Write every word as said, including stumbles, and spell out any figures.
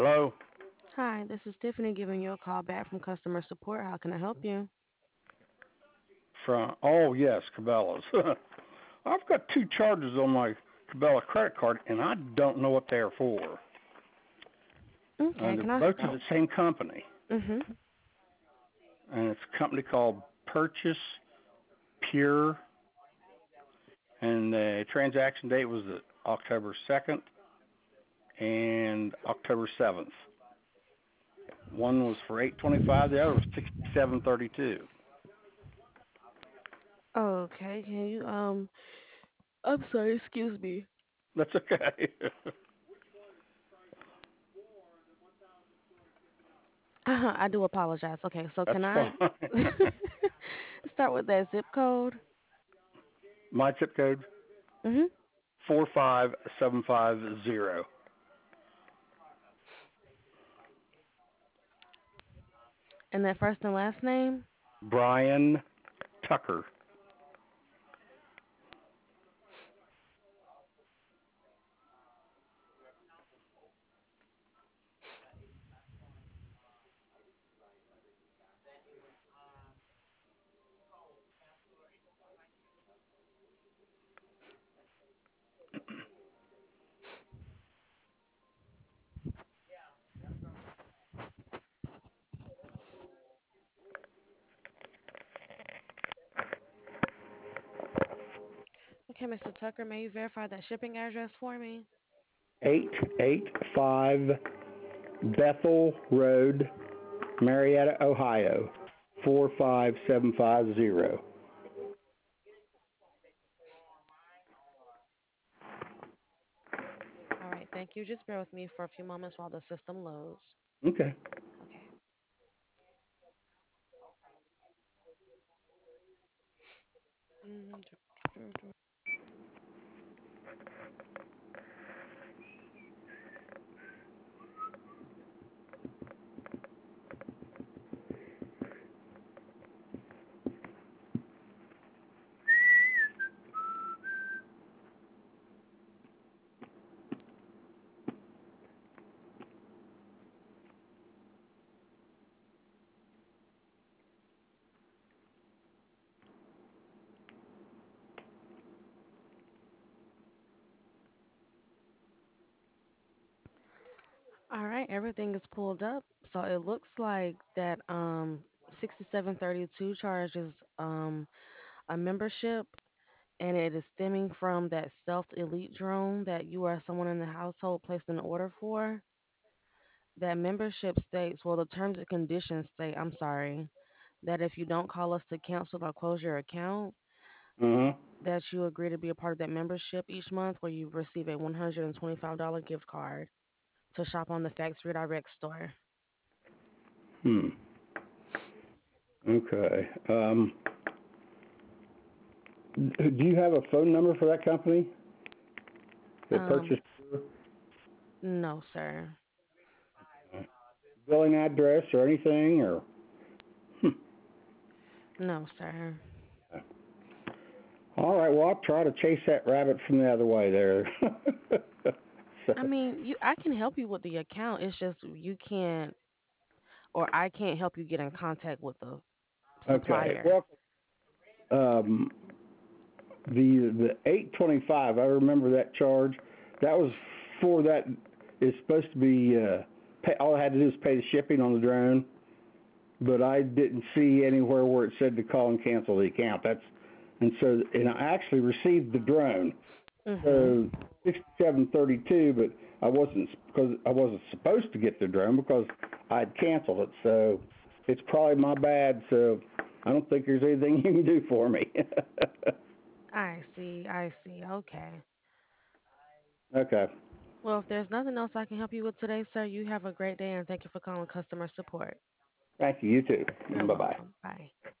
Hello? Hi, this is Tiffany giving you a call back from customer support. How can I help you? From, oh, yes, Cabela's. I've got two charges on my Cabela credit card, and I don't know what they're for. Okay, And they're can I both to start? the same company. Mhm. And it's a company called Purchase Pure. And the transaction date was the October second and October seventh. One was for eight twenty-five, the other was sixty-seven thirty-two. Okay, can you um I'm sorry, excuse me. That's okay. I do apologize. Okay, so That's can I fine. start with that zip code? My zip code Mhm. four five seven five zero. And that first and last name? Brian Tucker. Okay, Mister Tucker, may you verify that shipping address for me? eight eight five Bethel Road, Marietta, Ohio, four five seven five zero. All right, thank you. Just bear with me for a few moments while the system loads. Okay. Okay. Mm, All right, everything is pulled up. So it looks like that um sixty-seven thirty-two charges um a membership, and it is stemming from that stealth elite drone that you or someone in the household placed an order for. That membership states, well, the terms and conditions state, I'm sorry, that if you don't call us to cancel or close your account, Mhm. that you agree to be a part of that membership each month where you receive a one hundred twenty-five dollars gift card to shop on the Factory Direct store. Hmm. Okay. Um, do you have a phone number for that company that Um, purchased no, sir. billing address or anything? Or hmm. No, sir. All right. Well, I'll try to chase that rabbit from the other way there. So, I mean, you I can help you with the account. It's just you can't or I can't help you get in contact with the okay. supplier. Well, um, the the eight twenty five. I remember that charge. That was for that. Is supposed to be. Uh, pay, all I had to do was pay the shipping on the drone, but I didn't see anywhere where it said to call and cancel the account. That's and so and I actually received the drone. Mhm. So sixty-seven thirty-two, but I wasn't because I wasn't supposed to get the drone because I'd canceled it. So it's probably my bad. So I don't think there's anything you can do for me. I see. I see. Okay. Okay. Well, if there's nothing else I can help you with today, sir, you have a great day and thank you for calling customer support. Thank you. You too. You're Bye bye. welcome. Bye.